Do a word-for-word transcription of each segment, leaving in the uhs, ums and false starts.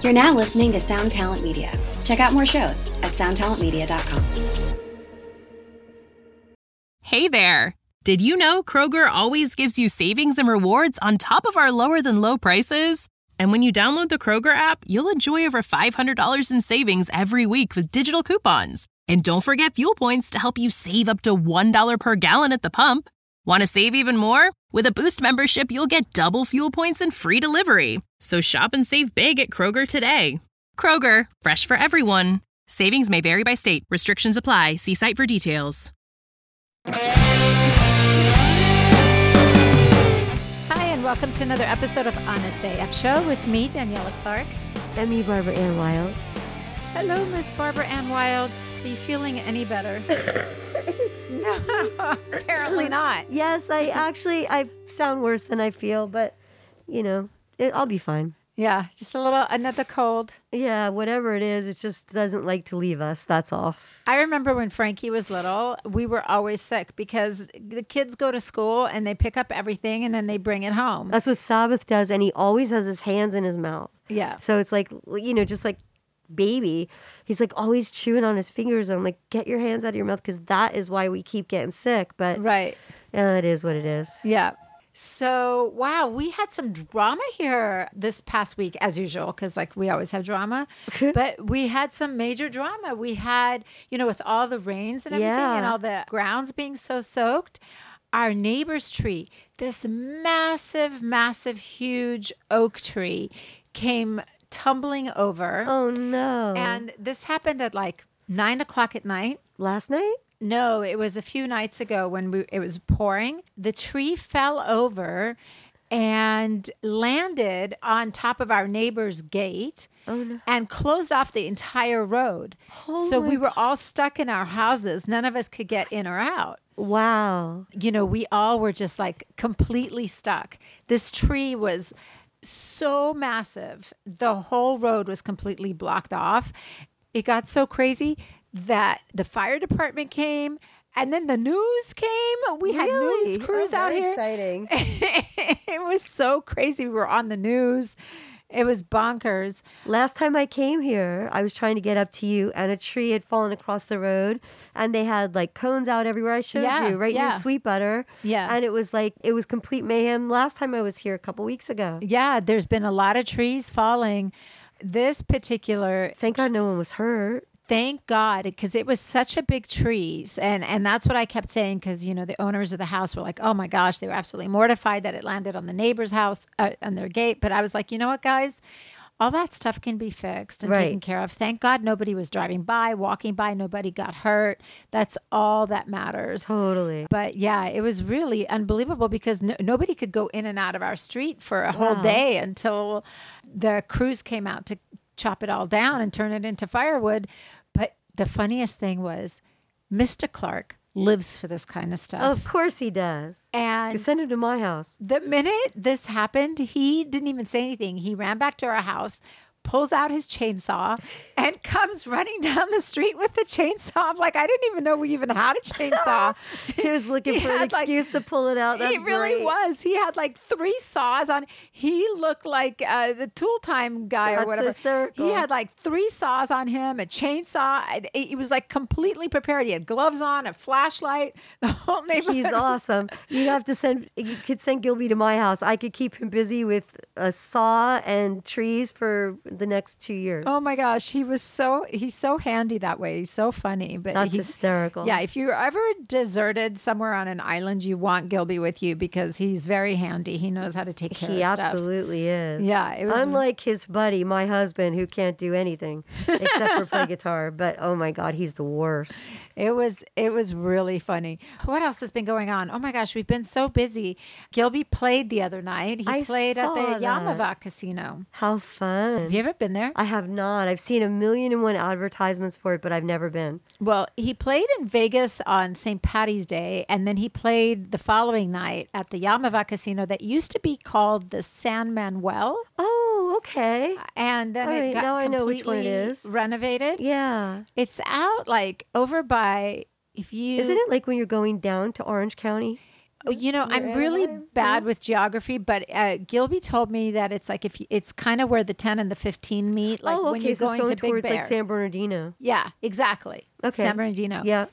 You're now listening to Sound Talent Media. Check out more shows at sound talent media dot com. Hey there! Did you know Kroger always gives you savings and rewards on top of our lower than low prices? And when you download the Kroger app, you'll enjoy over five hundred dollars in savings every week with digital coupons. And don't forget fuel points to help you save up to one dollar per gallon at the pump. Want to save even more? With a Boost membership, you'll get double fuel points and free delivery. So shop and save big at Kroger today. Kroger, fresh for everyone. Savings may vary by state. Restrictions apply. See site for details. Hi, and welcome to another episode of Honest A F Show with me, Daniela Clark. And me, Barbara Ann Wild. Hello, Miss Barbara Ann Wild. Are you feeling any better? No, apparently not. Yes, I actually, I sound worse than I feel, but, you know, it, I'll be fine. Yeah, just a little, another cold. Yeah, whatever it is, it just doesn't like to leave us, that's all. I remember when Frankie was little, we were always sick because the kids go to school and they pick up everything and then they bring it home. That's what Sabbath does, and he always has his hands in his mouth. Yeah. So it's like, you know, just like baby, he's like always chewing on his fingers. I'm like, get your hands out of your mouth, because that is why we keep getting sick. But right. Yeah, it is what it is. Yeah. So, wow, we had some drama here this past week, as usual, because like we always have drama. But we had some major drama. We had, you know, with all the rains and everything Yeah. and all the grounds being so soaked, our neighbor's tree, this massive, massive, huge oak tree came tumbling over. Oh, no. And this happened at like nine o'clock at night. Last night? No, it was a few nights ago when we, it was pouring. The tree fell over and landed on top of our neighbor's gate Oh, no. and closed off the entire road. Oh, so my we were all stuck in our houses. None of us could get in or out. Wow. You know, we all were just like completely stuck. This tree was so massive. The whole road was completely blocked off. It got so crazy that the fire department came, and then the news came. We had Really? news crews Oh, out very here. exciting. It was so crazy. We were on the news. It was bonkers. Last time I came here, I was trying to get up to you, and a tree had fallen across the road, and they had like cones out everywhere. I showed Yeah, you right yeah. near Sweet Butter. Yeah. And it was like, it was complete mayhem last time I was here a couple weeks ago. Yeah, there's been a lot of trees falling. This particular Thank God no one was hurt. Thank God, because it was such a big trees. And and that's what I kept saying, because, you know, the owners of the house were like, oh, my gosh, they were absolutely mortified that it landed on the neighbor's house, uh, on their gate. But I was like, you know what, guys? All that stuff can be fixed and Right. taken care of. Thank God nobody was driving by, walking by. Nobody got hurt. That's all that matters. Totally. But yeah, it was really unbelievable because no, nobody could go in and out of our street for a whole Wow. day until the crews came out to chop it all down and turn it into firewood. But the funniest thing was Mister Clark lives for this kind of stuff. Of course he does. And Send him to my house. the minute this happened, he didn't even say anything. He ran back to our house, pulls out his chainsaw, and comes running down the street with the chainsaw. I'm like, I didn't even know we even had a chainsaw. He was looking He for an had, like- excuse to pull it out. That's he really great. was. He had like three saws on. He looked like uh, the tool time guy or That's whatever. hysterical. He had like three saws on him, a chainsaw. It- He was like completely prepared. He had gloves on, a flashlight. The whole neighborhood. He's was- awesome. You have to send, you could send Gilby to my house. I could keep him busy with a saw and trees for the next two years. Oh my gosh, he was so he's so handy that way. He's so funny. But That's he, hysterical. Yeah, if you're ever deserted somewhere on an island, you want Gilby with you because he's very handy. He knows how to take care He of stuff. absolutely is. Yeah, it was- Unlike his buddy, my husband, who can't do anything except for play guitar. But oh my God, he's the worst. It was it was really funny. What else has been going on? Oh my gosh, we've been so busy. Gilby played the other night. He I played at saw the that. Yamava Casino. How fun. Have you ever been there? I have not. I've seen a million and one advertisements for it, but I've never been. Well, he played in Vegas on Saint Patty's Day, and then he played the following night at the Yamava Casino that used to be called the San Manuel. Oh, okay. And then All it right, got now I know which one it completely is. renovated. Yeah. It's out like over by if you Isn't it like when you're going down to Orange County? You know, Near I'm really Anaheim? bad No? with geography, but uh, Gilby told me that it's like if you, it's kind of where the ten and the fifteen meet, like oh, when okay. you're So going, it's going to Big towards Bear. like San Bernardino. Yeah, exactly. Okay. San Bernardino. Yeah.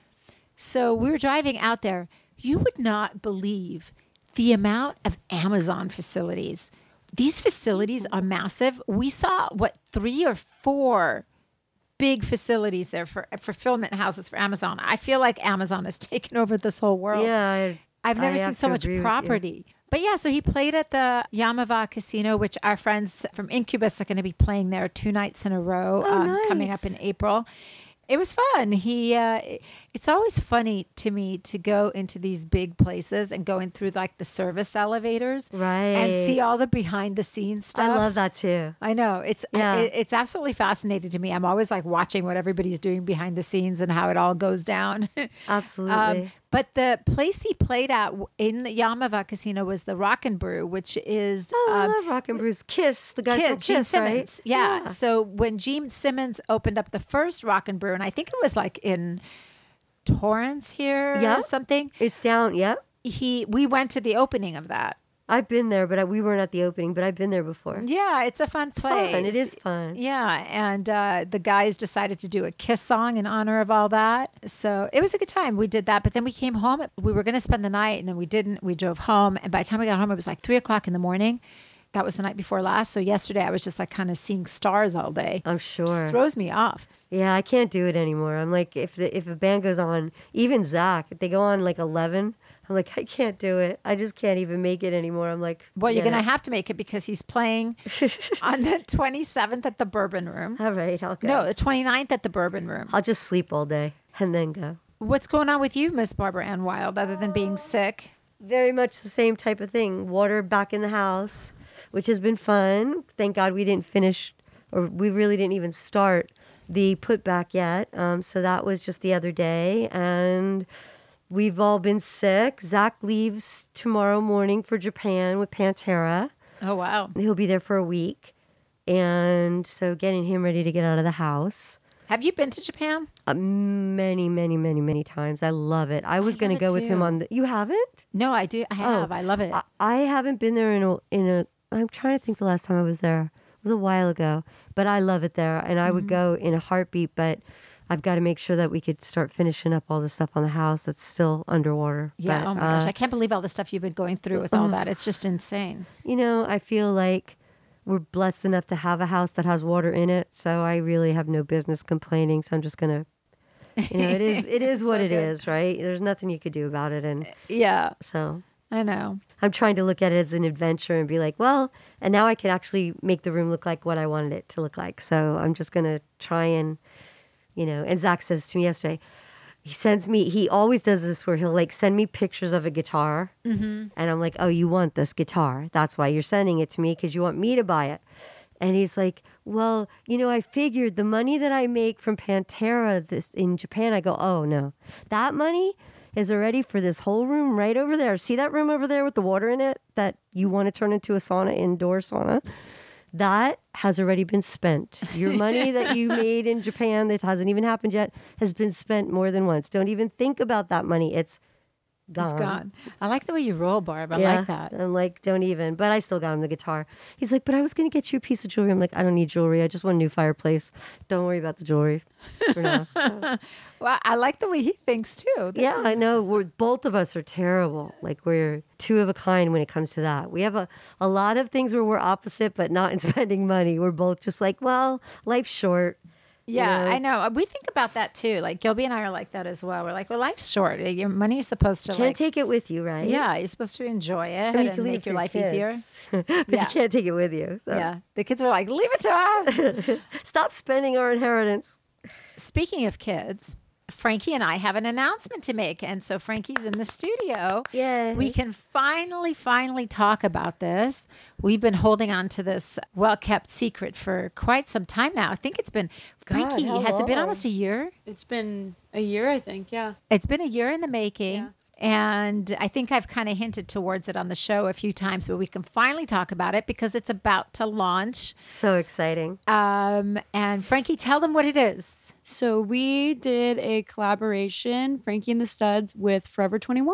So we were driving out there. You would not believe the amount of Amazon facilities. These facilities are massive. We saw what three or four big facilities there for fulfillment houses for Amazon. I feel like Amazon has taken over this whole world. Yeah. I, I've never I seen have so to much agree with you. property. But yeah, so he played at the Yamava Casino, which our friends from Incubus are going to be playing there two nights in a row Oh, um, coming up nice. in April. It was fun. He, uh, it's always funny to me to go into these big places and going through like the service elevators, Right. and see all the behind the scenes stuff. I love that too. I know it's Yeah. it, it's absolutely fascinating to me. I'm always like watching what everybody's doing behind the scenes and how it all goes down. Absolutely. Um, but the place he played at w- in the Yamava Casino was the Rock and Brew, which is oh, I um, love Rock and Bruce. Kiss, the guy Kiss, from Gene Kiss, Simmons. right? Yeah. So when Gene Simmons opened up the first Rock and Brew, and I think it was like in Torrance here Yeah. or something, It's down. Yep. he we went to the opening of that. I've been there, but I, we weren't at the opening. But I've been there before. Yeah, it's a fun place. Fun. It is fun. Yeah, and uh, the guys decided to do a Kiss song in honor of all that. So it was a good time. We did that, but then we came home. We were going to spend the night, and then we didn't. We drove home, and by the time we got home, it was like three o'clock in the morning. That was the night before last. So yesterday, I was just like kind of seeing stars all day. I'm Just sure. throws me off. Yeah, I can't do it anymore. I'm like, if the if a band goes on, even Zach, if they go on like eleven, I'm like, I can't do it. I just can't even make it anymore. I'm like, Well, you're yeah. going to have to make it because he's playing on the twenty-seventh at the Bourbon Room. All right, I'll go. No, the twenty-ninth at the Bourbon Room. I'll just sleep all day and then go. What's going on with you, Miss Barbara Ann Wild, other than being sick? Very much the same type of thing. Water back in the house, which has been fun. Thank God we didn't finish, or we really didn't even start the putback yet. Um, so that was just the other day. And we've all been sick. Zach leaves tomorrow morning for Japan with Pantera. Oh, wow. He'll be there for a week. And so getting him ready to get out of the house. Have you been to Japan? Uh, many, many, many, many times. I love it. I was going to haven't go with him too. on the. You haven't? No, I do. I have. I love it. I, I haven't been there in a in a. I'm trying to think the last time I was there. It was a while ago, but I love it there, and I Mm-hmm. would go in a heartbeat. But I've got to make sure that we could start finishing up all the stuff on the house that's still underwater. yeah. But, Oh my gosh. uh, I can't believe all the stuff you've been going through with all that. It's just insane. you know, I feel like we're blessed enough to have a house that has water in it, so I really have no business complaining. So I'm just gonna, you know, it is it is what So it good. is, right? There's nothing you could do about it, and Yeah. so I know. I'm trying to look at it as an adventure and be like, well, and now I can actually make the room look like what I wanted it to look like. So I'm just going to try and, you know, and Zach says to me yesterday, he sends me, he always does this where he'll like send me pictures of a guitar. Mm-hmm. And I'm like, oh, you want this guitar. That's why you're sending it to me, because you want me to buy it. And he's like, well, you know, I figured the money that I make from Pantera this in Japan, I go, oh, no, that money is already for this whole room right over there. See that room over there with the water in it that you want to turn into a sauna, indoor sauna? That has already been spent. Your money that you made in Japan that hasn't even happened yet has been spent more than once. Don't even think about that money. It's gone. It's gone. I like the way you roll, Barb. I yeah, like that. I'm like, don't even. But I still got him the guitar. He's like, but I was going to get you a piece of jewelry. I'm like, I don't need jewelry. I just want a new fireplace. Don't worry about the jewelry for now. Well, I like the way he thinks too. This Yeah, is- I know. We're both of us are terrible. Like we're two of a kind when it comes to that. We have a, a lot of things where we're opposite, but not in spending money. We're both just like, well, life's short. Yeah, know? I know. We think about that too. Like Gilby and I are like that as well. We're like, well, life's short. Your money's supposed to Can't like, take it with you, right? yeah, you're supposed to enjoy it I mean, you and can leave make it for your life kids. easier. but Yeah. you can't take it with you. So Yeah, the kids are like, leave it to us. stop spending our inheritance. Speaking of kids, Frankie and I have an announcement to make. And so Frankie's in the studio. Yay. We can finally, finally talk about this. We've been holding on to this well-kept secret for quite some time now. I think it's been, God, Frankie, how has it been long? almost a year? It's been a year, I think. Yeah. It's been a year in the making. Yeah. And I think I've kind of hinted towards it on the show a few times, but we can finally talk about it because it's about to launch. So exciting. Um, and Frankie, tell them what it is. So we did a collaboration, Frankie and the Studs, with Forever twenty-one.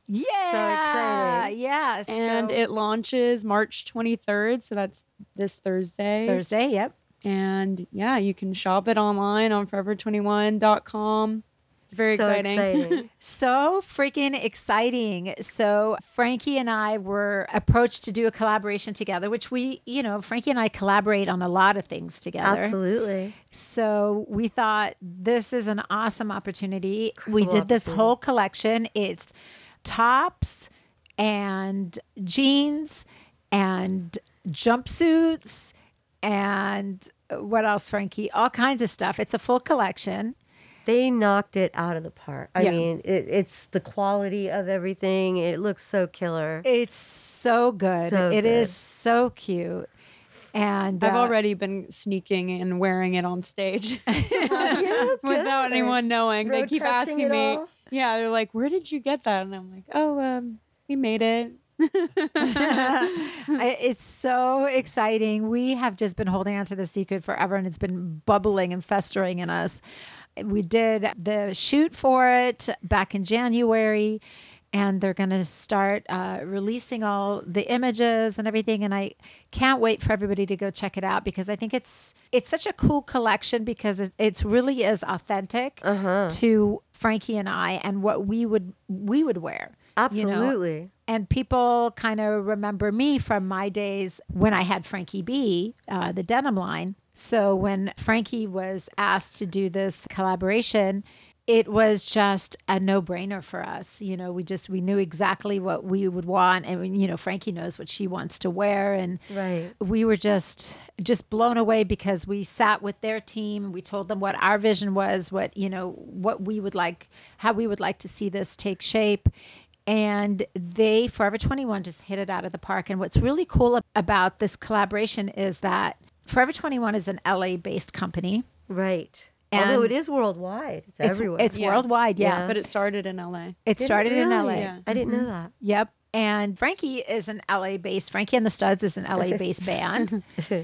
Yeah. exciting. Yeah. And so it launches March twenty-third. So that's this Thursday. Thursday. Yep. And yeah, you can shop it online on forever twenty-one dot com. It's very so exciting. exciting. So freaking exciting. So Frankie and I were approached to do a collaboration together, which we, you know, Frankie and I collaborate on a lot of things together. Absolutely. So we thought this is an awesome opportunity. we Cool did this opportunity. whole collection. It's tops and jeans and jumpsuits and what else, Frankie? All kinds of stuff. It's a full collection. They knocked it out of the park. I Yeah. mean, it, it's the quality of everything. It looks so killer. It's so good. So It is good. so cute. And I've uh, already been sneaking and wearing it on stage Yeah, without good. anyone knowing. They Road keep testing asking it me. all? Yeah, they're like, "Where did you get that?" And I'm like, "Oh, um, we made it." I- it's so exciting. We have just been holding on to the secret forever, and it's been bubbling and festering in us. We did the shoot for it back in January, and they're going to start uh, releasing all the images and everything. And I can't wait for everybody to go check it out because I think it's it's such a cool collection because it it's really is authentic to Frankie and I and what we would we would wear. you know? Absolutely. And people kind of remember me from my days when I had Frankie B, uh, the denim line. So when Frankie was asked to do this collaboration, it was just a no-brainer for us. You know, we just we knew exactly what we would want, and you know, Frankie knows what she wants to wear, and Right. we were just just blown away because we sat with their team. We told them what our vision was, what you know, what we would like, how we would like to see this take shape. And they, Forever twenty-one, just hit it out of the park. And what's really cool about this collaboration is that Forever twenty-one is an L A-based company. Right. And Although it is worldwide. It's, It's, everywhere. it's Yeah. worldwide, yeah. Yeah. But it started in L A. It Did it started in L A. really? Yeah. I didn't know that. Yep. And Frankie is an L A-based, Frankie and the Studs is an L A-based band.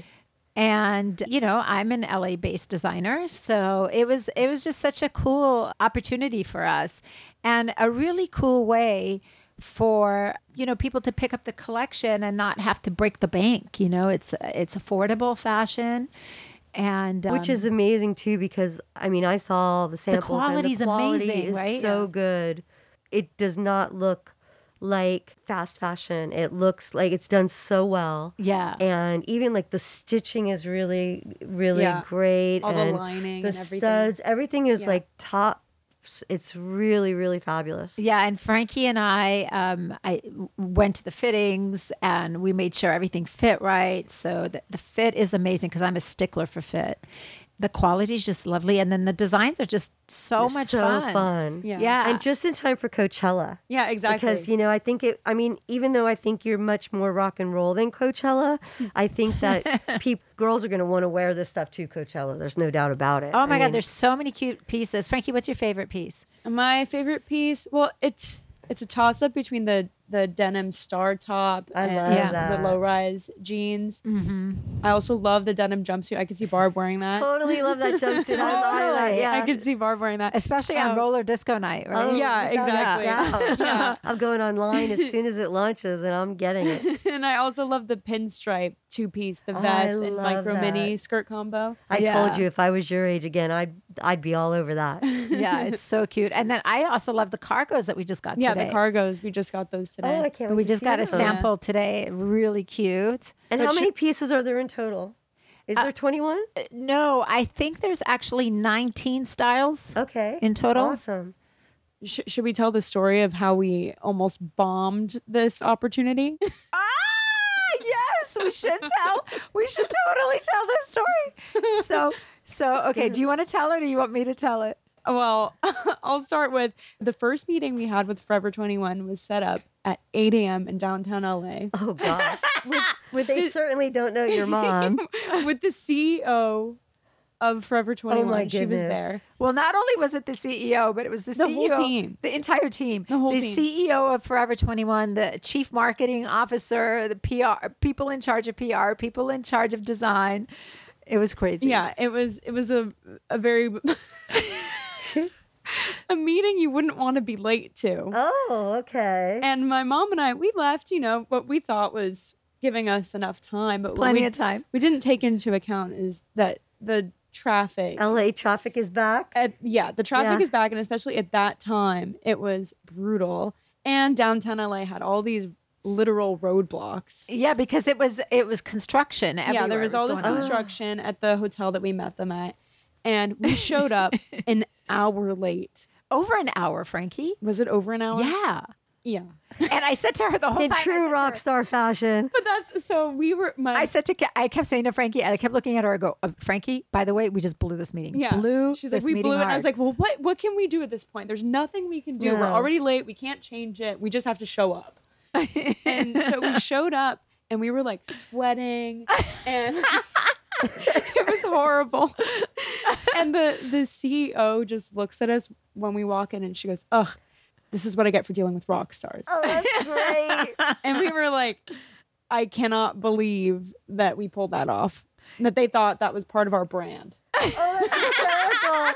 And, you know, I'm an L A-based designer. So it was it was just such a cool opportunity for us and a really cool way for, you know, people to pick up the collection and not have to break the bank. You know, it's it's affordable fashion. And Which um, is amazing too, because I mean, I saw the samples. quality's and the quality amazing, is right? so Yeah. good. It does not look like fast fashion. It looks like it's done so well. Yeah. And even like the stitching is really, really Yeah. great. All the and lining the and everything. studs, everything is Yeah. like top. It's really, really fabulous. Yeah, and Frankie and I, um, I went to the fittings and we made sure everything fit right. So the, the fit is amazing because I'm a stickler for fit. The quality is just lovely, and then the designs are just so They're much so fun. fun. Yeah. Yeah. And just in time for Coachella. Yeah, exactly. Because, you know, I think it, I mean, even though I think you're much more rock and roll than Coachella, I think that peop, girls are going to want to wear this stuff to Coachella. There's no doubt about it. Oh my I God, mean, there's so many cute pieces. Frankie, what's your favorite piece? My favorite piece, well, it's it's a toss up between the the denim star top I and love Yeah. that. the low rise jeans. Mm-hmm. I also love the denim jumpsuit. I could see Barb wearing that. Totally love that jumpsuit. I was eyeing that, Totally. yeah. I could see Barb wearing that. Especially on Um, roller disco night, right? Oh, Yeah, without a exactly. doubt. Yeah. I'm going online as soon as it launches and I'm getting it. And I also love the pinstripe two piece, the Oh, I vest and love micro mini that. skirt combo. I Yeah. told you if I was your age again, I'd I'd be all over that. Yeah, it's so cute. And then I also love the cargos that we just got Yeah, today. the cargos. We just got those today. Oh, I can't wait We to just see got a those. sample today. Really cute. And But how sh- many pieces are there in total? Is Uh, there twenty-one? No, I think there's actually nineteen styles. Okay. in total? Awesome. Sh- should we tell the story of how we almost bombed this opportunity? Ah, yes, we should tell. We should totally tell this story. So, so okay. Do you want to tell it, or do you want me to tell it? Well, I'll start with the first meeting we had with Forever twenty-one was set up at eight a.m. in downtown L A Oh gosh. They certainly don't know your mom. with the C E O of Forever twenty-one. Oh, my She was goodness. there. Well, not only was it the C E O, but it was the, The C E O, whole team. the entire team, The whole the team. C E O of Forever twenty-one, the chief marketing officer, the P R people in charge of P R, people in charge of design. It was crazy. Yeah, it was it was a a very a a meeting you wouldn't want to be late to. Oh, okay. And my mom and I, we left, you know, what we thought was giving us enough time. But what Plenty we, of time. we didn't take into account is that the traffic. L A traffic is back. At, yeah, the traffic Yeah. is back. And especially at that time, it was brutal. And downtown L A had all these literal roadblocks. Yeah, because it was it was construction. Yeah, there everywhere was all this going on. construction at the hotel that we met them at. And we showed up an hour late. Over an hour, Frankie. Was it over an hour? Yeah. Yeah. And I said to her the whole In time. I true said to rock her- star fashion. But that's so we were. My, I said to, Ke- I kept saying to Frankie, and I kept looking at her. I go, uh, Frankie, by the way, we just blew this meeting. yeah. Blew She's this like, we meeting blew it. And I was hard. like, well, what what can we do at this point? There's nothing we can do. We're No. already late. We can't change it. We just have to show up. And so we showed up, and we were like sweating, and it was horrible. And the the C E O just looks at us when we walk in, and she goes, "Ugh, this is what I get for dealing with rock stars." Oh, that's great. And we were like, I cannot believe that we pulled that off. That they thought that was part of our brand. Oh, that's hysterical.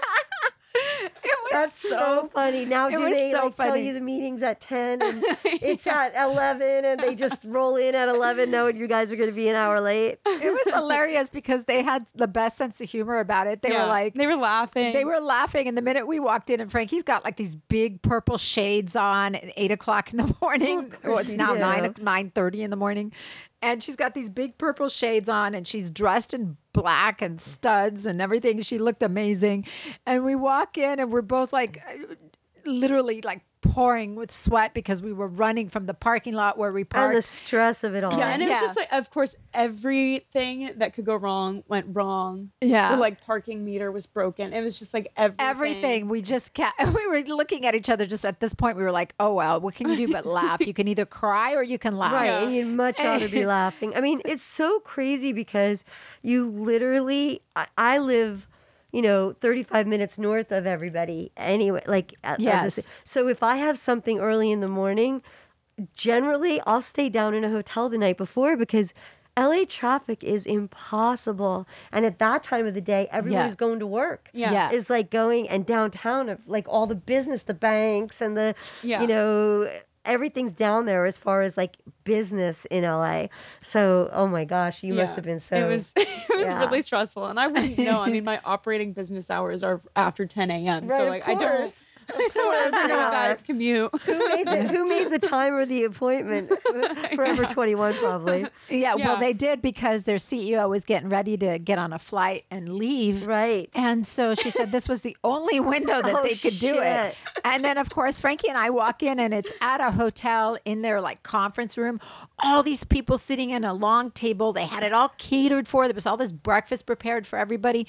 it was That's so funny. Now, it do was they so like tell funny. you the meeting's at ten and it's at eleven and they just roll in at eleven knowing you guys are going to be an hour late? It was hilarious because they had the best sense of humor about it. They Yeah. were like, they were laughing. They were laughing, and the minute we walked in, and Frankie's got like these big purple shades on at eight o'clock in the morning. Of Well, course it's you now do. nine nine thirty in the morning, and she's got these big purple shades on, and she's dressed in black and studs and everything. She looked amazing, and we walk in, and we're both like, literally like pouring with sweat because we were running from the parking lot where we And parked. the stress of it all. Yeah, and it was Yeah. just like, of course, everything that could go wrong went wrong. Yeah. The like parking meter was broken. It was just like everything. Everything. We just kept, we were looking at each other just at this point. We were like, oh, well, what can you do but laugh? You can either cry or you can laugh. Right, Yeah. and you'd much rather be laughing. I mean, it's so crazy because you literally, I, I live, you know, thirty-five minutes north of everybody anyway. Like, at- of Yes. this- so if I have something early in the morning, generally I'll stay down in a hotel the night before because L A traffic is impossible. And at that time of the day, everybody's Yeah. going to work. Yeah. Yeah. Is like going and downtown of like all the business, the banks and the, Yeah. you know, everything's down there as far as like business in L A. So, oh my gosh, you must Yeah. have been so. It was it was yeah. really stressful, and I wouldn't know. I mean, my operating business hours are after ten a.m. Right, so of like I don't. course. Of I course. don't know yeah. that commute. Who made the Who made the time or the appointment? Forever twenty-one, probably. Yeah, well, Yeah. they did because their C E O was getting ready to get on a flight and leave. Right. And so she said this was the only window that Oh, they could do it. shit. And then, of course, Frankie and I walk in, and it's at a hotel in their like conference room. All these people sitting in a long table. They had it all catered for. There was all this breakfast prepared for everybody.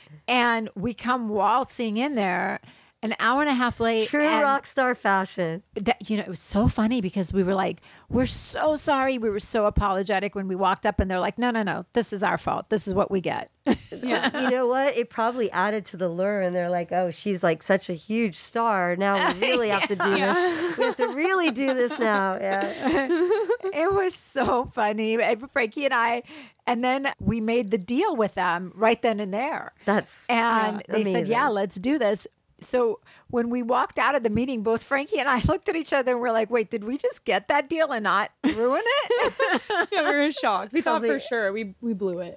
And we come waltzing in there an hour and a half late. True and rock star fashion. that, you know, it was so funny because we were like, we're so sorry. We were so apologetic when we walked up, and they're like, no, no, no, this is our fault. This is what we get. Yeah. You know what? It probably added to the lure, and they're like, "Oh, she's like such a huge star. Now we really have to do this. We have to really do this now." Yeah. It was so funny. Frankie and I, and then we made the deal with them right then and there. That's And they said, amazing. yeah, let's do this. So when we walked out of the meeting, both Frankie and I looked at each other and we're like, wait, did we just get that deal and not ruin it? Yeah, we were shocked. We thought Probably- for sure we we blew it.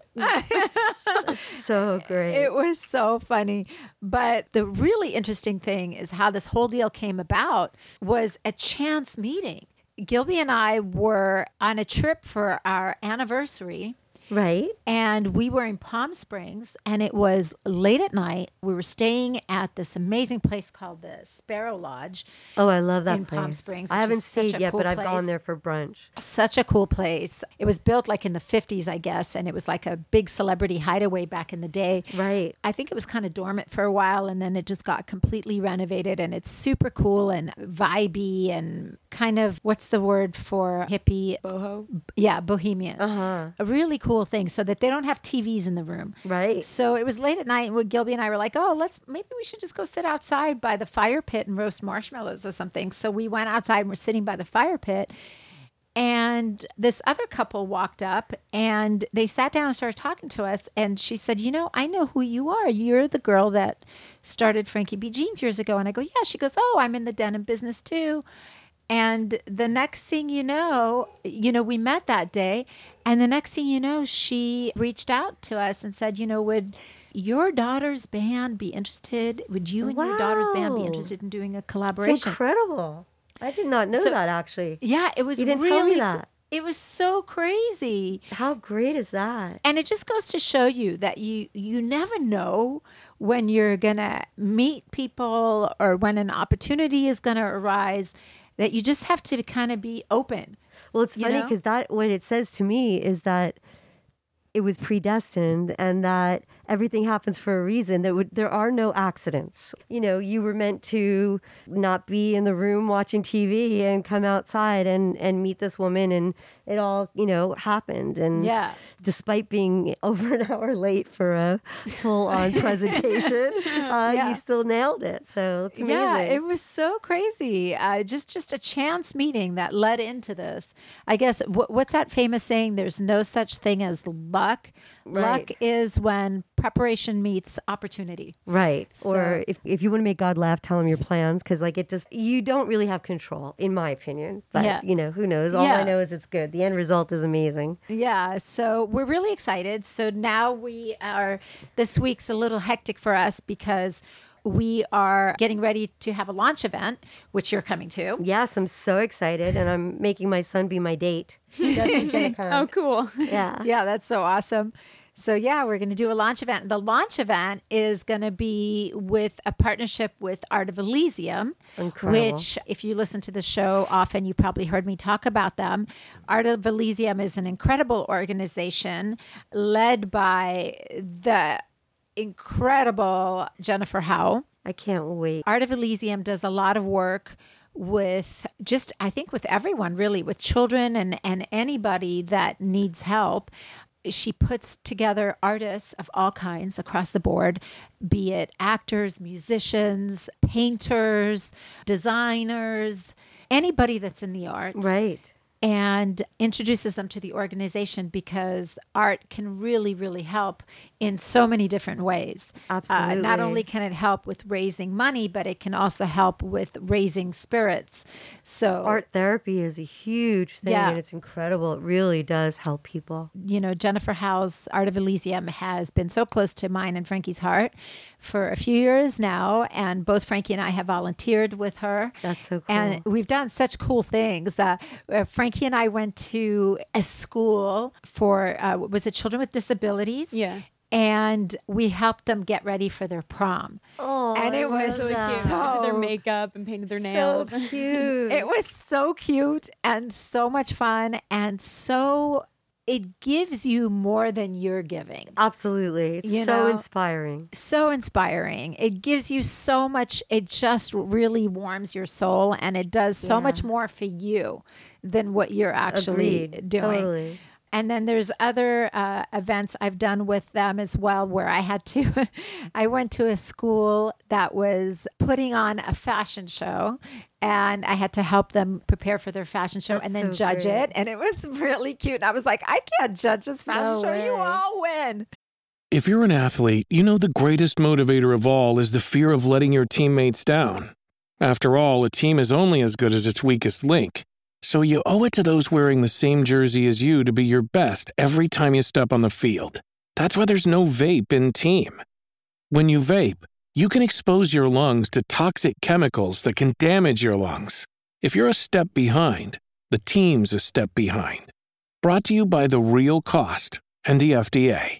so great. It was so funny. But the really interesting thing is how this whole deal came about was a chance meeting. Gilby and I were on a trip for our anniversary. right. And we were in Palm Springs, and it was late at night. We were staying at this amazing place called the Sparrow Lodge. Oh, I love that in place. Palm Springs, I which haven't is such stayed a yet, cool but I've place. gone there for brunch. Such a cool place. It was built like in the fifties, I guess, and it was like a big celebrity hideaway back in the day. Right. I think it was kind of dormant for a while, and then it just got completely renovated, and it's super cool and vibey and kind of, what's the word for hippie? Boho. Yeah, bohemian. Uh-huh. A really cool thing, so that they don't have T Vs in the room. Right. So it was late at night, and Gilby and I were like, oh, let's, maybe we should just go sit outside by the fire pit and roast marshmallows or something. So we went outside and we're sitting by the fire pit. And this other couple walked up and they sat down and started talking to us. And she said, you know, I know who you are. You're the girl that started Frankie B. Jeans years ago. And I go, yeah. She goes, oh, I'm in the denim business too. And the next thing you know, you know, we met that day. And the next thing you know, she reached out to us and said, you know, would your daughter's band be interested? Would you and your daughter's band be Wow. interested in doing a collaboration? It's incredible. I did not know So- that, actually. Yeah, it was You didn't really tell me that. It was so crazy. How great is that? And it just goes to show you that you you never know when you're going to meet people or when an opportunity is going to arise, that you just have to kind of be open. Well, it's You funny know? because that what it says to me is that it was predestined and that everything happens for a reason. That would, there are no accidents. You know, you were meant to not be in the room watching T V and come outside and, and meet this woman, and it all, you know, happened. And Yeah. despite being over an hour late for a full-on presentation, uh, Yeah. you still nailed it. So it's amazing. Yeah, it was so crazy. Uh, just just a chance meeting that led into this. I guess wh- what's that famous saying? There's no such thing as luck. Luck Right. is when preparation meets opportunity. Right. So- Or if, if you want to make God laugh, tell him your plans. Because, like, it just, you don't really have control, in my opinion. But, Yeah. you know, who knows? All Yeah. I know is it's good. The end result is amazing. Yeah, so we're really excited. So now we are, this week's a little hectic for us because we are getting ready to have a launch event, which you're coming to. Yes, I'm so excited. And I'm making my son be my date. Jesse's going to come. Oh, cool. Yeah. Yeah, that's so awesome. So yeah, we're going to do a launch event. The launch event is going to be with a partnership with Art of Elysium, Incredible. which if you listen to the show often, you probably heard me talk about them. Art of Elysium is an incredible organization led by the incredible Jennifer Howe. I can't wait. Art of Elysium does a lot of work with just, I think with everyone really, with children and, and anybody that needs help. She puts together artists of all kinds across the board, be it actors, musicians, painters, designers, anybody that's in the arts. Right. And introduces them to the organization because art can really, really help in so many different ways. Uh, not Absolutely. only can it help with raising money, but it can also help with raising spirits. So, Art therapy is a huge thing, Yeah. and it's incredible. It really does help people. you know, Jennifer Howe's Art of Elysium has been so close to mine and Frankie's heart for a few years now. And both Frankie and I have volunteered with her. That's so cool. And we've done such cool things. Uh, uh, Frankie and I went to a school for, uh, was it children with disabilities? Yeah. And we helped them get ready for their prom. Oh, and I it was love Really that. cute. so Did their makeup and painted their nails. So cute. It was so cute and so much fun and so it gives you more than you're giving. Absolutely. It's You so know? inspiring. So inspiring. It gives you so much. It just really warms your soul and it does so Yeah. much more for you than what you're actually Agreed. doing. Totally. And then there's other uh, events I've done with them as well, where I had to, I went to a school that was putting on a fashion show and I had to help them prepare for their fashion show That's and then so judge great. it. And it was really cute. And I was like, I can't judge this fashion No show. You way. all win. If you're an athlete, you know the greatest motivator of all is the fear of letting your teammates down. After all, a team is only as good as its weakest link. So you owe it to those wearing the same jersey as you to be your best every time you step on the field. That's why there's no vape in team. When you vape, you can expose your lungs to toxic chemicals that can damage your lungs. If you're a step behind, the team's a step behind. Brought to you by The Real Cost and the F D A.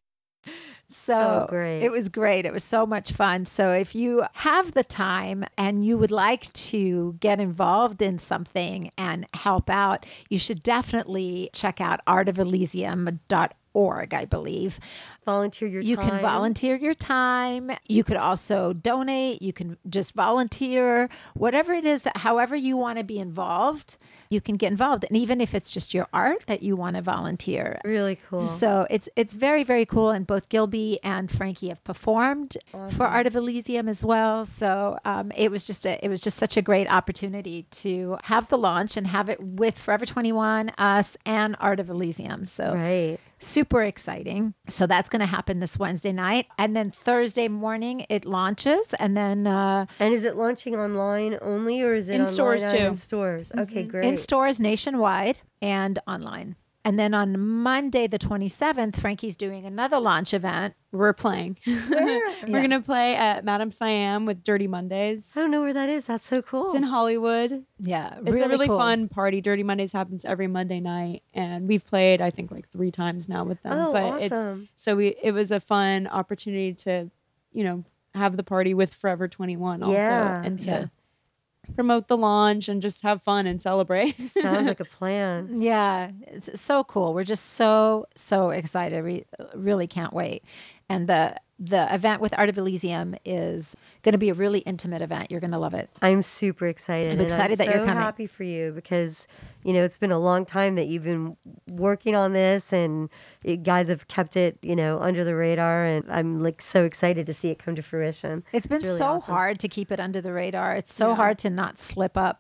So, So great. it was great. It was so much fun. So if you have the time and you would like to get involved in something and help out, you should definitely check out art of elysium dot org, I believe. Volunteer your You time. can volunteer your time. You could also donate. You can just volunteer. Whatever it is that, however you want to be involved, you can get involved. And even if it's just your art that you want to volunteer. Really cool. So it's it's very, very cool. And both Gilby and Frankie have performed for Art of Elysium as well. So um, it was just a it was just such a great opportunity to have the launch and have it with Forever twenty-one, us, and Art of Elysium. So Right. super exciting. So that's going to happen this Wednesday night. And then Thursday morning it launches. And then uh, And is it launching online only, or is it In online stores, and too. In stores. Okay, great. in stores nationwide and online. And then on Monday, the twenty-seventh, Frankie's doing another launch event. We're playing. We're Yeah. going to play at Madame Siam with Dirty Mondays. I don't know where that is. That's so cool. It's in Hollywood. Yeah, It's a really cool. fun party. Dirty Mondays happens every Monday night, and we've played I think like three times now with them. Oh, but awesome. it's so we it was a fun opportunity to, you know, have the party with Forever twenty-one also, Yeah. and to Yeah. promote the launch and just have fun and celebrate. Sounds like a plan. Yeah, it's so cool. We're just so so excited. We really can't wait. And the the event with Art of Elysium is going to be a really intimate event. You're going to love it. I'm super excited. I'm and excited I'm that you're so coming. happy for you because, you know, it's been a long time that you've been working on this, and you guys have kept it, you know, under the radar. And I'm like so excited to see it come to fruition. It's been really so awesome. hard to keep it under the radar. It's so hard to not slip up.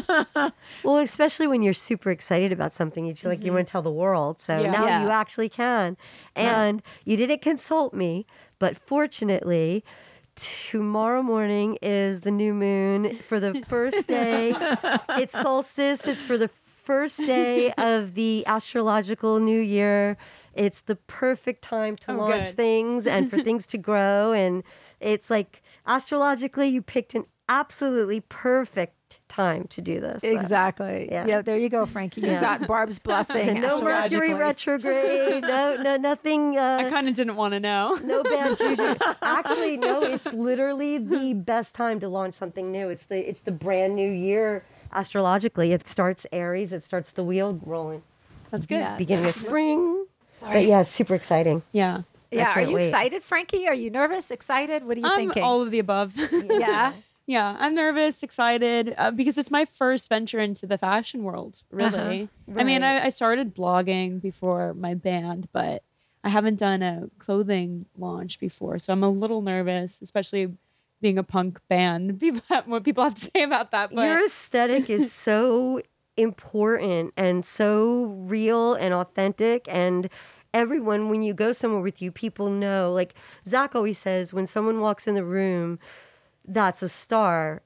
Well, especially when you're super excited about something, you feel like you want to tell the world. So Yeah. now Yeah. you actually can. And you didn't consult me, but fortunately, tomorrow morning is the new moon for the first day. It's solstice. It's for the first day of the astrological new year. It's the perfect time to Oh, launch good. things and for things to grow. And it's like astrologically, you picked an absolutely perfect time to do this. So. Exactly. Yeah. Yeah. There you go, Frankie. You've Yeah. got Barb's blessing. No Mercury astrologically. retrograde. No, no, nothing. I Uh, kind of didn't want to know. no bad juju. Actually, no. It's literally the best time to launch something new. It's the it's the brand new year astrologically. It starts Aries. It starts the wheel rolling. That's good. Yeah. Beginning of spring. But yeah, it's super exciting. Yeah. Yeah. Are can't you wait. excited, Frankie? Are you nervous, excited? What are you I'm thinking? all of the above. yeah. Yeah, I'm nervous, excited, uh, because it's my first venture into the fashion world, really. I mean, Right. I, I started blogging before my band, but I haven't done a clothing launch before. So I'm a little nervous, especially being a punk band. People have, what people have to say about that. But Your aesthetic is so important and so real and authentic, and everyone, when you go somewhere with you, people know. Like Zach always says, when someone walks in the room that's a star,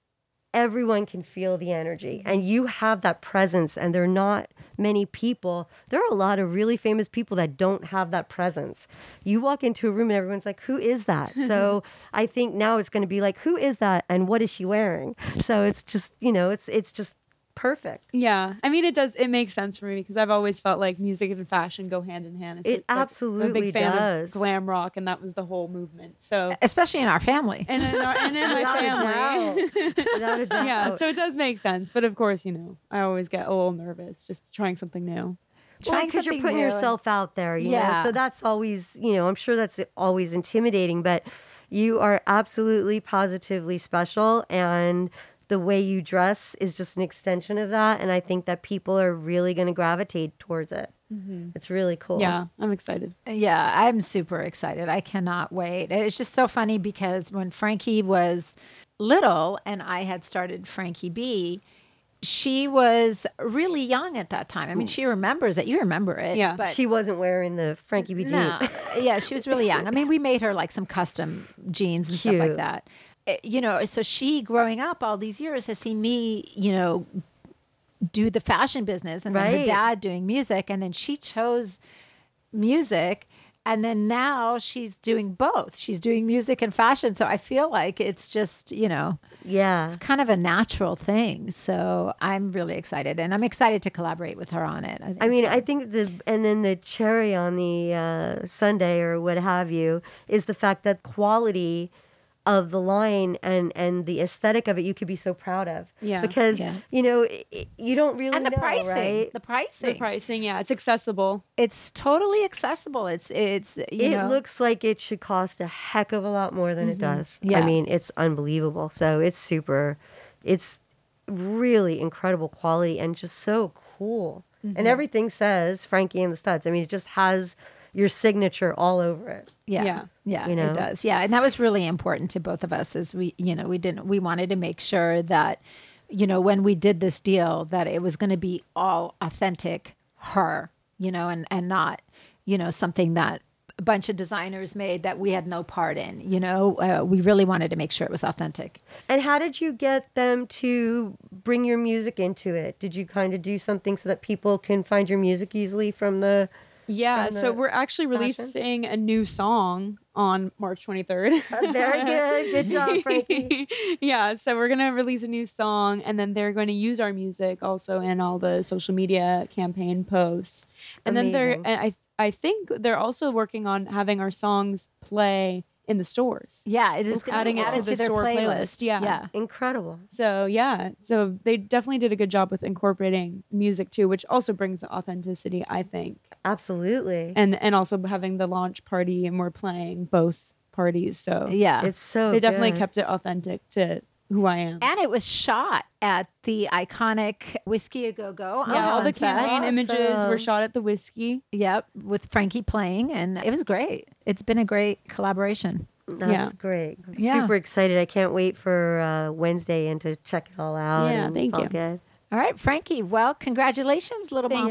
everyone can feel the energy, and you have that presence, and there are not many people. There are a lot of really famous people that don't have that presence. You walk into a room and everyone's like, who is that? So I think now it's going to be like, who is that and what is she wearing? So it's just, you know, it's it's just perfect. yeah, I mean, it does. It makes sense for me because I've always felt like music and fashion go hand in hand. It like, I'm a absolutely big fan does. of glam rock, and that was the whole movement. So, Especially in our family. and in, our, and in my Without a family. doubt. Without a doubt. Yeah, so it does make sense. But of course, you know, I always get a little nervous just trying something new. Well, Trying because you're something putting new. yourself out there, you know. Yeah. So that's always, you know, I'm sure that's always intimidating, but you are absolutely positively special, and the way you dress is just an extension of that. And I think that people are really going to gravitate towards it. It's really cool. Yeah, I'm excited. Yeah, I'm super excited. I cannot wait. It's just so funny because when Frankie was little and I had started Frankie B, she was really young at that time. I mean, she remembers it. You remember it. Yeah. But She wasn't wearing the Frankie B jeans. no, yeah, she was really young. I mean, we made her like some custom jeans and stuff like Cute. that. Eh, You know, so she growing up all these years has seen me, you know, do the fashion business and then her Right. dad doing music. And then she chose music. And then now she's doing both. She's doing music and fashion. So I feel like it's just, you know, Yeah. it's kind of a natural thing. So I'm really excited. And I'm excited to collaborate with her on it. think I it's mean, fun. I think the, and then the cherry on the uh, Sunday or what have you is the fact that quality of the line and and the aesthetic of it you could be so proud of. Yeah. Because Yeah. you know it, it- you don't really And the know, pricing, right? the pricing, The pricing, yeah, it's accessible. it's totally accessible. It's it's you It know looks like it should cost a heck of a lot more than it does. Yeah. I mean, it's unbelievable. So it's super, it's really incredible quality and just so cool. And everything says Frankie and the Studs. I mean, it just has your signature all over it. Yeah. Yeah. Yeah, You know? it does. Yeah. And that was really important to both of us as we, you know, we didn't, we wanted to make sure that, you know, when we did this deal, that it was going to be all authentic her, you know, and, and not, you know, something that a bunch of designers made that we had no part in, you know, uh, we really wanted to make sure it was authentic. And how did you get them to bring your music into it? Did you kind of do something so that people can find your music easily from the... Yeah, From so the we're actually fashion? releasing a new song on March twenty-third. Very good. Good job, Frankie. Yeah, so we're going to release a new song and then they're going to use our music also in all the social media campaign posts. And then they're Amazing. and I I think they're also working on having our songs play in the stores. Yeah. It is Adding adding it to added the to their store playlist. playlist, yeah. Yeah. Incredible. So, yeah, so they definitely did a good job with incorporating music too, which also brings the authenticity, I think. Absolutely. And and also having the launch party and we're playing both parties. So, Yeah. It's so they definitely good. kept it authentic to who I am. And it was shot at the iconic Whiskey A Go Go. Yeah, all the campaign images were Awesome. shot at the Whiskey. Yep, with Frankie playing, and it was great. It's been a great collaboration. That's Yeah. great. I'm Yeah. super excited. I can't wait for uh, Wednesday and to check it all out. Yeah, and thank it's all you. Good. All right, Frankie. Well, congratulations, little Thank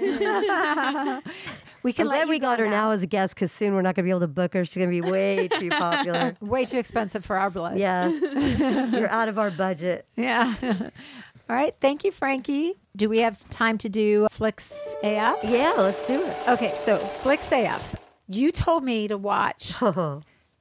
mama. we can I'm let glad you we go got her now as a guest because soon we're not going to be able to book her. She's going to be way too popular. Way too expensive for our blood. Yes. You're out of our budget. Yeah. All right. Thank you, Frankie. Do we have time to do Flix A F? Yeah, let's do it. Okay, so Flix A F. You told me to watch Oh,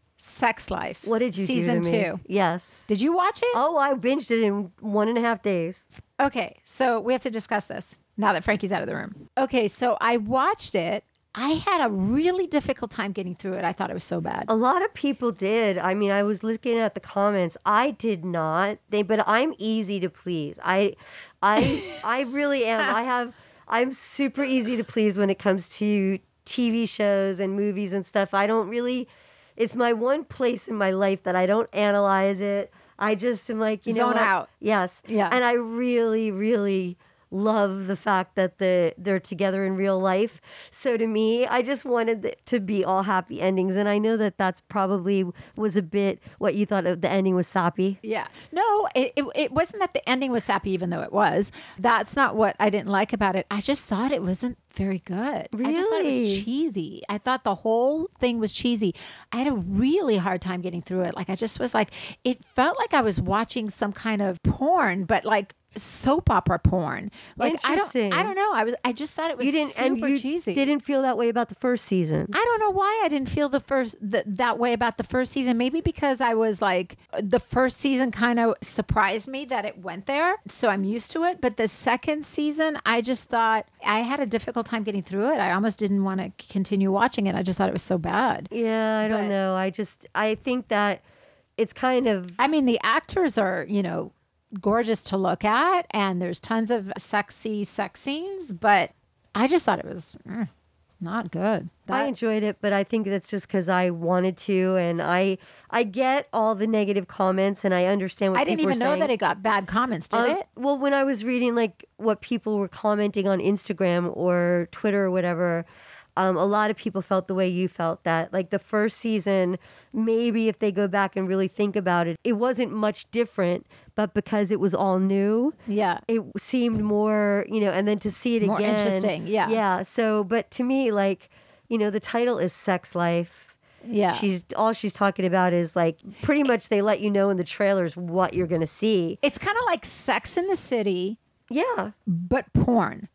Sex Life. what did you Season do to me? two. Yes. Did you watch it? Oh, I binged it in one and a half days. Okay, so we have to discuss this now that Frankie's out of the room. Okay, so I watched it. I had a really difficult time getting through it. I thought it was so bad. A lot of people did. I mean, I was looking at the comments. I did not. They, but I'm easy to please. I, I, I really am. I have. I'm super easy to please when it comes to T V shows and movies and stuff. I don't really. It's my one place in my life that I don't analyze it. I just am like, you know, Zone what? out. Yes. Yeah. And I really, really love the fact that the they're together in real life. So to me, I just wanted it to be all happy endings, and I know that that's probably was a bit what you thought of the ending was sappy. Yeah. No, it, it, it wasn't that the ending was sappy, even though it was. That's not what I didn't like about it. I just thought it wasn't very good. I just thought it was Really? cheesy. I thought the whole thing was cheesy. I had a really hard time getting through it. Like, I just was like, it felt like I was watching some kind of porn, but like soap opera porn. Like, I don't, Interesting. I don't know. I was, I just thought it was You didn't, super and you cheesy. didn't feel that way about the first season. I don't know why I didn't feel the first th- that way about the first season. Maybe because I was like the first season kind of surprised me that it went there, so I'm used to it. But the second season, I just thought I had a difficult time getting through it. I almost didn't want to continue watching it. I just thought it was so bad. Yeah, I don't But- know. I just I think that it's kind of I mean, the actors are, you know, gorgeous to look at, and there's tons of sexy sex scenes, but I just thought it was mm, not good. I That- enjoyed it, but I think that's just because I wanted to, and I I get all the negative comments, and I understand what I didn't people even are know saying. that it got bad comments, did Um, it? Well, when I was reading like what people were commenting on Instagram or Twitter or whatever, um, a lot of people felt the way you felt, that like the first season, maybe if they go back and really think about it, it wasn't much different, but because it was all new, Yeah. it seemed more, you know, and then to see it More again. interesting, yeah. Yeah. So, but to me, like, you know, the title is Sex Life. Yeah. She's all she's talking about is like pretty much they let you know in the trailers what you're going to see. It's kind of like Sex in the City, Yeah. but porn.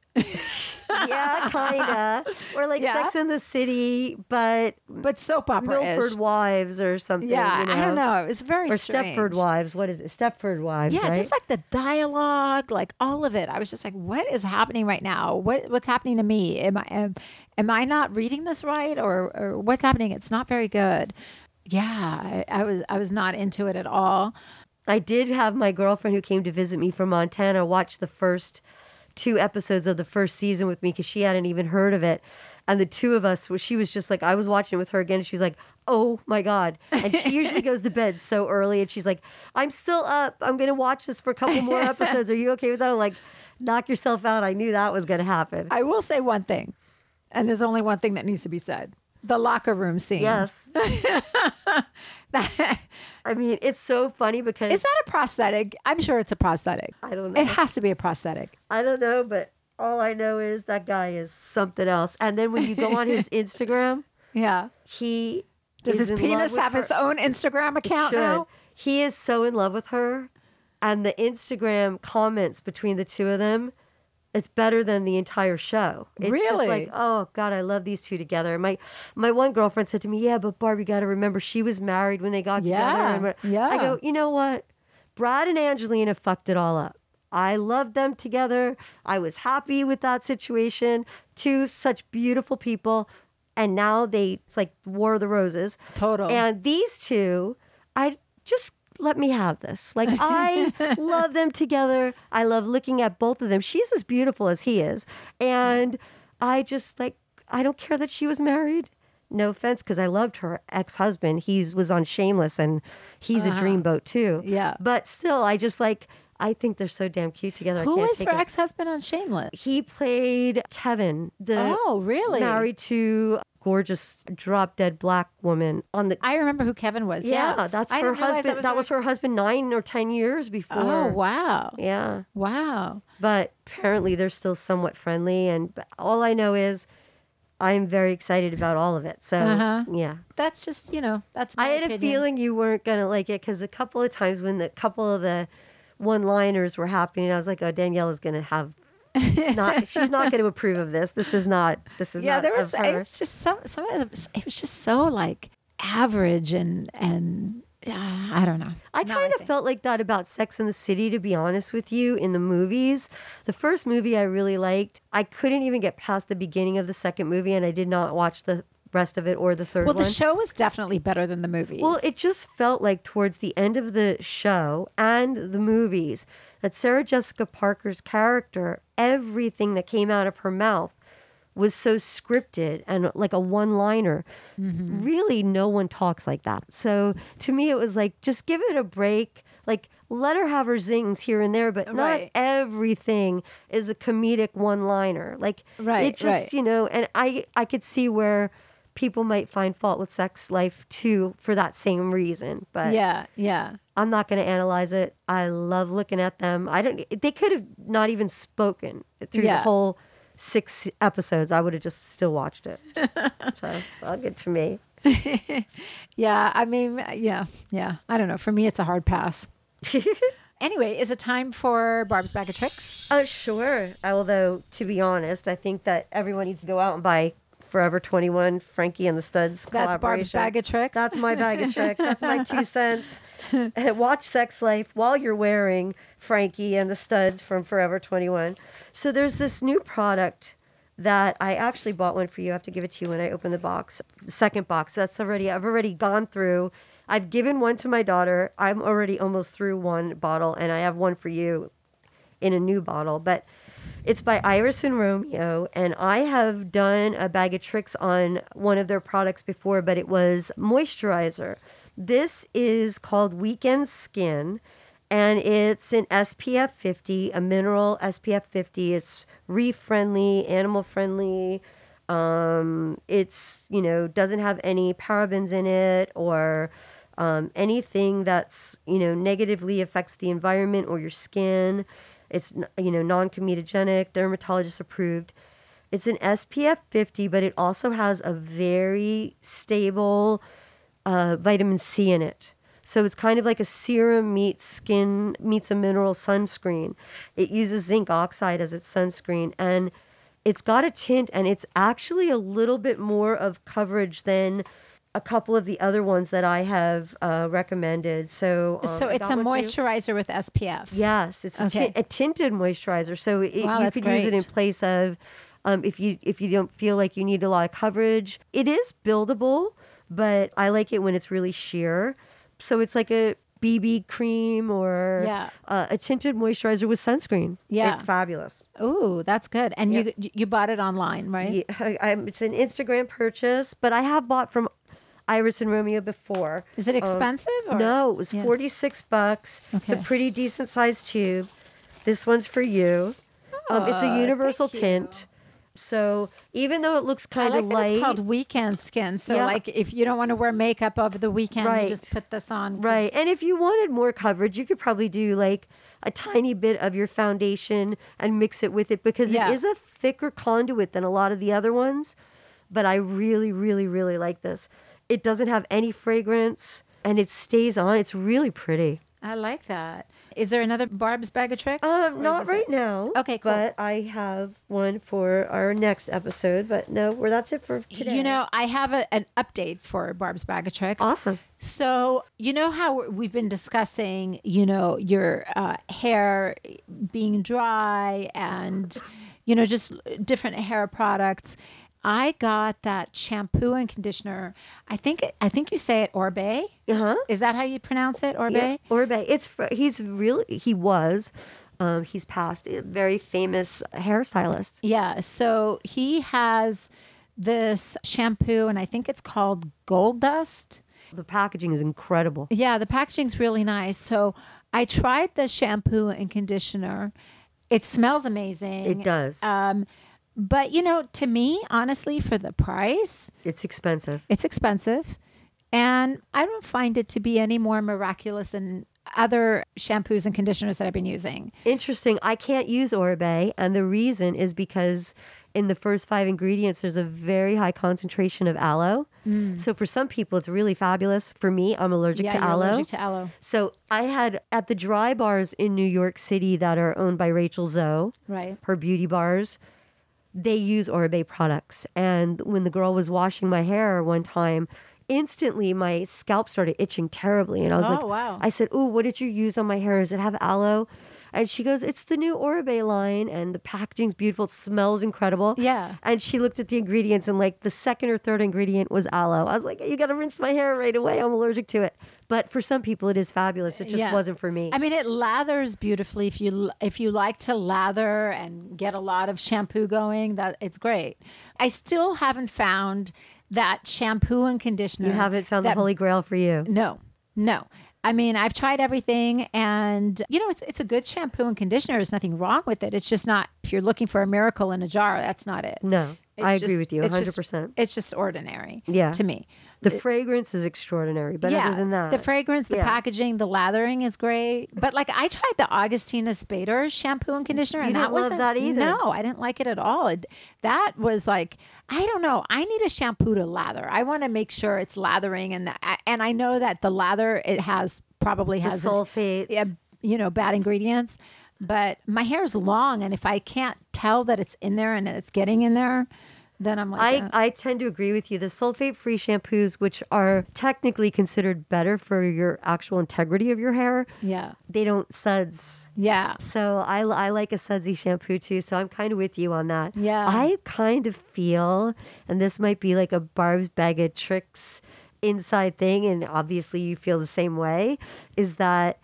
Yeah, kind of. Or like Yeah. Sex in the City, but But soap opera Milford Wives or something. Yeah, you know? I don't know. It was very Or strange. Stepford Wives. What is it? Stepford Wives, Yeah, right? just like the dialogue, like all of it. I was just like, what is happening right now? What what's happening to me? Am I am, am I not reading this right, or or what's happening? It's not very good. Yeah, I, I was I was not into it at all. I did have my girlfriend who came to visit me from Montana watch the first two episodes of the first season with me because she hadn't even heard of it. And the two of us, she was just like, I was watching it with her again. And she's like, oh my God. And she usually goes to bed so early. And she's like, I'm still up. I'm going to watch this for a couple more episodes. Are you okay with that? I'm like, knock yourself out. I knew that was going to happen. I will say one thing, and there's only one thing that needs to be said. The locker room scene. Yes. I mean, it's so funny because... Is that a prosthetic? I'm sure it's a prosthetic. I don't know. It has to be a prosthetic. I don't know, but all I know is that guy is something else. And then when you go on his Instagram, Yeah. he Does is his in love penis with have her. its own Instagram account Should. now? He is so in love with her. And the Instagram comments between the two of them, it's better than the entire show. It's Really? just like, oh God, I love these two together. And my my one girlfriend said to me, yeah, but Barb, you got to remember she was married when they got Yeah, together. And we're- yeah. I go, you know what? Brad and Angelina fucked it all up. I loved them together. I was happy with that situation. Two such beautiful people. And now they, it's like War of the Roses. Total. And these two, I just let me have this. Like, I love them together. I love looking at both of them. She's as beautiful as he is. And I just, like, I don't care that she was married. No offense, because I loved her ex-husband. He was on Shameless, and he's a dreamboat, too. Yeah. But still, I just, like, I think they're so damn cute together. I Who can't is take her it. ex-husband on Shameless? He played Kevin, the Oh, really? married to gorgeous drop-dead black woman on the... I remember who Kevin was. Yeah, Yeah, that's I her didn't realize husband. That was, her husband nine or ten years before. Oh, wow. Yeah, Wow. but apparently they're still somewhat friendly. And but all I know is I'm very excited about all of it. So Uh-huh. yeah, That's just, you know, that's my I had opinion. a feeling you weren't gonna like it because a couple of times when the couple of the one-liners were happening, I was like, oh, Danielle is gonna have. Not, she's not going to approve of this. This is not. This is Yeah, not there was, of it her. was just some, some of it, it was just so like average and, and uh, I don't know. I No, kind of think- felt like that about Sex and the City, to be honest with you, in the movies. The first movie I really liked. I couldn't even get past the beginning of the second movie, and I did not watch the rest of it or the third Well, one. the show was definitely better than the movies. Well, it just felt like towards the end of the show and the movies that Sarah Jessica Parker's character, everything that came out of her mouth was so scripted and like a one-liner. Mm-hmm. Really, no one talks like that. So to me, it was like, just give it a break. Like, let her have her zings here and there, but not Right. everything is a comedic one-liner. Like, Right, it just, right. you know, and I, I could see where people might find fault with Sex Life too for that same reason. But yeah, yeah. I'm not going to analyze it. I love looking at them. I don't. They could have not even spoken through Yeah. the whole six episodes. I would have just still watched it. So all good to me. Yeah, I mean, yeah, yeah. I don't know. For me, it's a hard pass. Anyway, is it time for Barb's Bag of Tricks? Oh sure. Although to be honest, I think that everyone needs to go out and buy Forever twenty-one, Frankie and the Studs That's Barb's collaboration. Bag of Tricks? That's my bag of tricks. That's my two cents. Watch Sex Life while you're wearing Frankie and the Studs from Forever twenty-one. So there's this new product that I actually bought one for you. I have to give it to you when I open the box. The second box. That's already, I've already gone through. I've given one to my daughter. I'm already almost through one bottle, and I have one for you in a new bottle. But it's by Iris and Romeo, and I have done a bag of tricks on one of their products before, but it was moisturizer. This is called Weekend Skin, and it's an S P F fifty, a mineral S P F fifty. It's reef-friendly, animal-friendly. Um, it's, you know, doesn't have any parabens in it or um, anything that's, you know, negatively affects the environment or your skin. It's, you know, non-comedogenic, dermatologist approved. It's an S P F fifty, but it also has a very stable uh, vitamin C in it. So it's kind of like a serum meets skin, meets a mineral sunscreen. It uses zinc oxide as its sunscreen, and it's got a tint, and it's actually a little bit more of coverage than a couple of the other ones that I have uh, recommended. So, um, So I it's got a one for you. moisturizer with S P F. Yes, it's a, Okay. tin- a tinted moisturizer, so it, Wow, you that's could use it in great. place of um, if you if you don't feel like you need a lot of coverage. It is buildable, but I like it when it's really sheer. So it's like a B B cream or Yeah. uh, a tinted moisturizer with sunscreen. Yeah. It's fabulous. Ooh, that's good. And Yep. you you bought it online, right? Yeah, I, I, it's an Instagram purchase, but I have bought from Iris and Romeo before. Is it expensive? or- Um, No, it was Yeah. forty-six bucks. It's Okay. a pretty decent sized tube. This one's for you. Um, it's Oh, a universal thank tint. So even though it looks I kind like of that light, it's called weekend skin. So Yeah. like if you don't want to wear makeup over the weekend, Right. you just put this on. 'cause- right? And if you wanted more coverage, you could probably do like a tiny bit of your foundation and mix it with it because Yeah. it is a thicker conduit than a lot of the other ones. But I really, really, really like this. It doesn't have any fragrance and it stays on. It's really pretty. I like that. Is there another Barb's Bag of Tricks? Or Um, is not this right it? now. Okay, cool. But I have one for our next episode. But no, well, that's it for today. You know, I have a, an update for Barb's Bag of Tricks. awesome. So, you know how we've been discussing, you know, your uh, hair being dry and, you know, just different hair products. I got that shampoo and conditioner. I think I think you say it Orbe. Uh huh. Is that how you pronounce it, Orbe? Yeah, Orbe. It's fr- he's really he was, um, he's passed a very famous hairstylist. Yeah. So he has this shampoo, and I think it's called Gold Dust. The packaging is incredible. Yeah, the packaging's really nice. So I tried the shampoo and conditioner. It smells amazing. It does. Um, but you know, to me, honestly, for the price, It's expensive. it's expensive, and I don't find it to be any more miraculous than other shampoos and conditioners that I've been using. Interesting. I can't use Orbe, and the reason is because in the first five ingredients, there's a very high concentration of aloe. So for some people, it's really fabulous. For me, I'm allergic yeah, to you're aloe. allergic to aloe, So I had at the dry bars in New York City that are owned by Rachel Zoe, right? her beauty bars, they use Orbe products. And when the girl was washing my hair one time, instantly my scalp started itching terribly. And I was Oh, like, wow. I said, "Ooh, what did you use on my hair? Does it have aloe?" And she goes, "It's the new Orbe line, and the packaging's beautiful. It smells incredible." Yeah. And she looked at the ingredients, and like the second or third ingredient was aloe. I was like, "You got to rinse my hair right away. I'm allergic to it." But for some people, it is fabulous. It just Yeah. wasn't for me. I mean, it lathers beautifully. If you if you like to lather and get a lot of shampoo going, that it's great. I still haven't found that shampoo and conditioner. you haven't found that, the holy grail for you. No, no. I mean, I've tried everything, and you know, it's it's a good shampoo and conditioner. There's nothing wrong with it. It's just not. If you're looking for a miracle in a jar, that's not it. No, It's I agree just- with you it's one hundred just- percent. It's just ordinary. Yeah. To me. The fragrance is extraordinary, but yeah, other than that, the fragrance, the yeah. packaging, the lathering is great. But like I tried the Augustina Spader shampoo and conditioner, and You that didn't love wasn't that either. No, I didn't like it at all. It, that was like I don't know. I need a shampoo to lather. I want to make sure it's lathering, and the, and I know that the lather it has probably the has an- sulfates. yeah, you know, bad ingredients. But my hair is long, and if I can't tell that it's in there and it's getting in there, then I'm like, I, uh, I tend to agree with you. The sulfate-free shampoos, which are technically considered better for your actual integrity of your hair, yeah, they don't suds. yeah. So I, I like a sudsy shampoo too. So I'm kind of with you on that. Yeah. I kind of feel, and this might be like a Barb's Bag of Tricks inside thing, and obviously you feel the same way, is that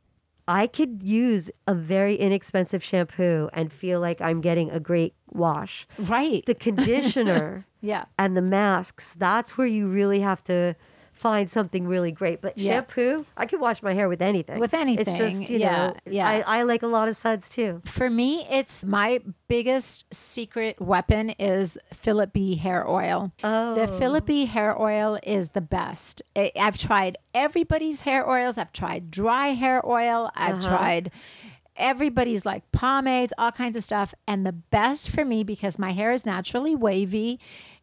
I could use a very inexpensive shampoo and feel like I'm getting a great wash. Right. The conditioner Yeah. and the masks, that's where you really have to find something really great. But Yeah. shampoo, I could wash my hair with anything. With anything, It's just, you yeah, know, yeah. I, I like a lot of suds too. For me, it's my biggest secret weapon is Philip B hair oil. Oh. The Philip B hair oil is the best. I, I've tried everybody's hair oils. I've tried dry hair oil. I've Uh-huh. tried everybody's like pomades, all kinds of stuff. And the best for me, because my hair is naturally wavy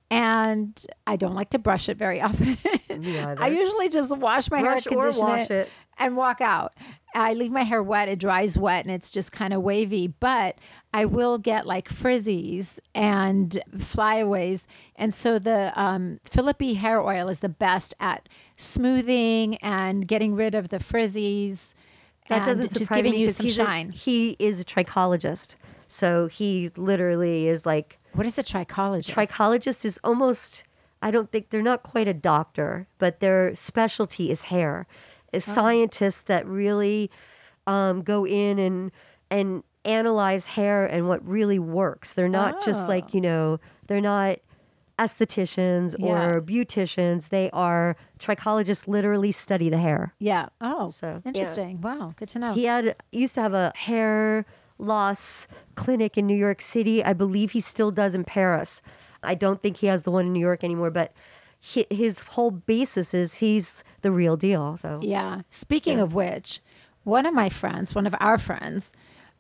and I don't like to brush it very often. Me either. I usually just wash my Brush hair, or condition wash it. and walk out. I leave my hair wet. It dries wet and it's just kind of wavy, but I will get like frizzies and flyaways. And so the um, Philip B hair oil is the best at smoothing and getting rid of the frizzies. That and doesn't just surprise giving me you 'cause some he's a- shine. he is a trichologist. So he literally is like, What is a trichologist? trichologist is almost I don't think they're not quite a doctor, but their specialty is hair. It's oh. scientists that really um, go in and and analyze hair and what really works. They're not oh. just like, you know, they're not estheticians yeah. or beauticians. They are trichologists, literally study the hair. Yeah. Oh, so interesting. Yeah. Wow. Good to know. He had used to have a hair loss clinic in New York City. I believe he still does in Paris. I don't think he has the one in New York anymore, but he, his whole basis is he's the real deal. So yeah. Speaking yeah. of which, one of my friends, one of our friends,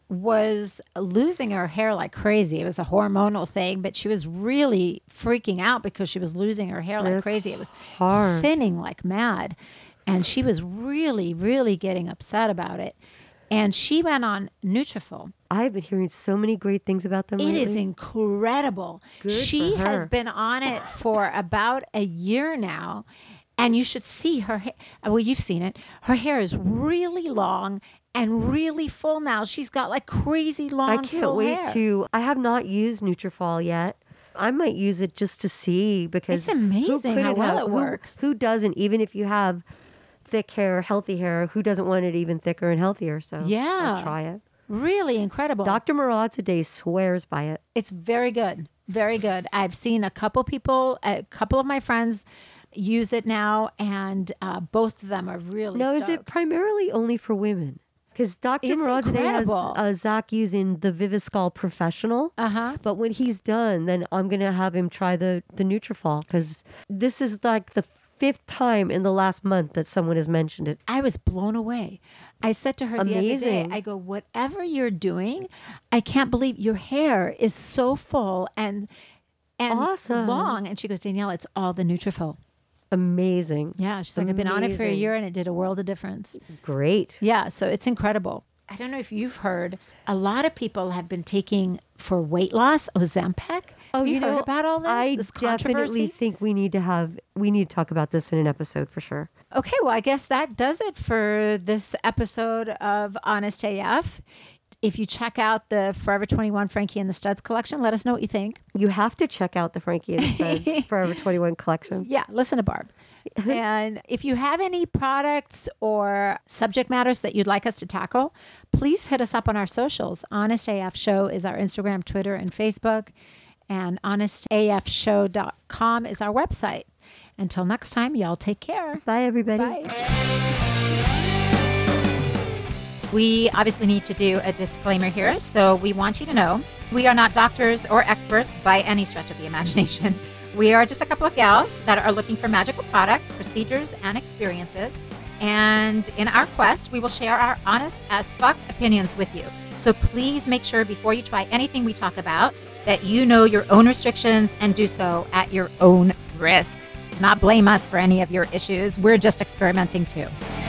was losing her hair like crazy. It was a hormonal thing, but she was really freaking out because she was losing her hair like That's crazy. It was hard. Thinning like mad. And she was really, really getting upset about it. And she went on Nutrafol. I've been hearing so many great things about them It lately. is incredible. Good she for her. has been on it for about a year now. And you should see her hair. Well, you've seen it. Her hair is really long and really full now. She's got like crazy long, I can't full wait hair. to. I have not used Nutrafol yet. I might use it just to see because it's amazing who how well have, it who, works. Who doesn't? Even if you have thick hair, healthy hair, who doesn't want it even thicker and healthier? So yeah, I'll try it. Really incredible. Doctor Murad today swears by it. It's very good, very good. I've seen a couple people, a couple of my friends use it now, and uh, both of them are really. Now, stoked. is it primarily only for women? Because Doctor Murad today has uh, Zach using the Viviscal Professional. Uh-huh. But when he's done, then I'm going to have him try the, the Nutrafol. Because this is like the fifth time in the last month that someone has mentioned it. I was blown away. I said to her the Amazing. other day, I go, whatever you're doing, I can't believe your hair is so full and, and awesome. long. And she goes, Danielle, it's all the Nutrafol. Amazing. Yeah, she's like, I've been on it for a Amazing. year and it did a world of difference. Great. Yeah, so it's incredible. I don't know if you've heard, a lot of people have been taking for weight loss Ozempic. Oh, have you, you heard know, about all this? I this definitely controversy? think we need to have, we need to talk about this in an episode for sure. Okay, well, I guess that does it for this episode of Honest A F. If you check out the Forever twenty-one Frankie and the Studs collection, let us know what you think. You have to check out the Frankie and the Studs Forever twenty-one collection. Yeah, listen to Barb. And if you have any products or subject matters that you'd like us to tackle, please hit us up on our socials. Honest A F Show is our Instagram, Twitter, and Facebook. And honest A F show dot com is our website. Until next time, y'all take care. Bye, everybody. Bye. We obviously need to do a disclaimer here, so we want you to know we are not doctors or experts by any stretch of the imagination. We are just a couple of gals that are looking for magical products, procedures, and experiences. And in our quest, we will share our honest as fuck opinions with you. So please make sure before you try anything we talk about that you know your own restrictions and do so at your own risk. Do not blame us for any of your issues. We're just experimenting too.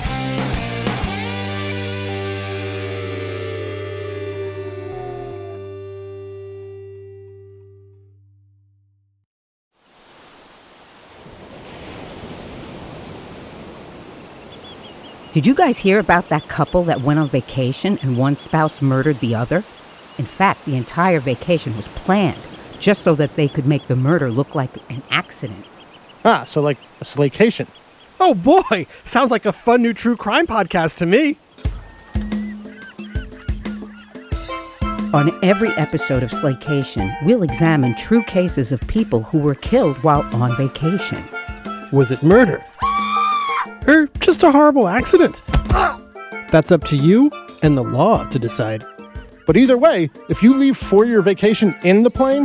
Did you guys hear about that couple that went on vacation and one spouse murdered the other? In fact, the entire vacation was planned just so that they could make the murder look like an accident. Ah, so like a slaycation. Oh boy, sounds like a fun new true crime podcast to me. On every episode of Slaycation, we'll examine true cases of people who were killed while on vacation. Was it murder? Or just a horrible accident? That's up to you and the law to decide. But either way, if you leave for your vacation in the plane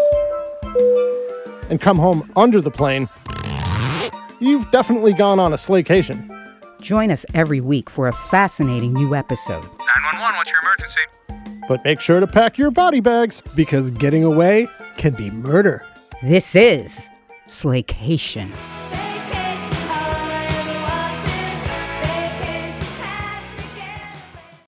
and come home under the plane, you've definitely gone on a slaycation. Join us every week for a fascinating new episode. nine one one, what's your emergency? But make sure to pack your body bags. Because getting away can be murder. This is Slaycation.